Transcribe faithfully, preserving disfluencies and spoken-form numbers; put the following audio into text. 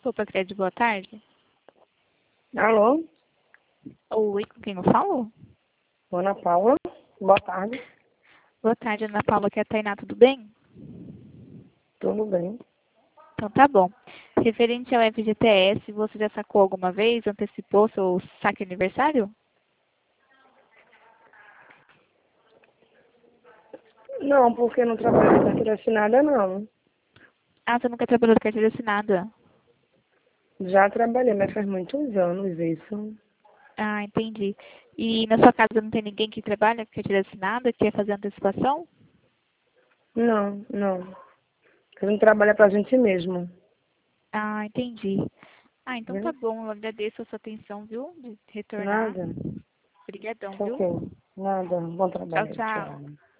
Opa, Cred, boa tarde. Alô? Oi, com quem eu falo? Ana Paula, boa tarde. Boa tarde, Ana Paula, aqui é a Tainá, tudo bem? Tudo bem? Então tá bom. Referente ao F G T S, você já sacou alguma vez? Antecipou seu saque aniversário? Não, porque não trabalho com carteira assinada, não. Ah, você nunca trabalhou de carteira assinada? Já trabalhei, mas faz muitos anos isso. Ah, entendi. E na sua casa não tem ninguém que trabalha com carteira assinada, que quer fazer antecipação? Não, não. A gente trabalha pra gente mesmo. Ah, entendi. Ah, então tá Viu? bom, eu agradeço a sua atenção, viu? De retornar. Nada. Obrigadão, Tá viu? ok. Nada. Bom Tchau, trabalho. tchau. Tchau.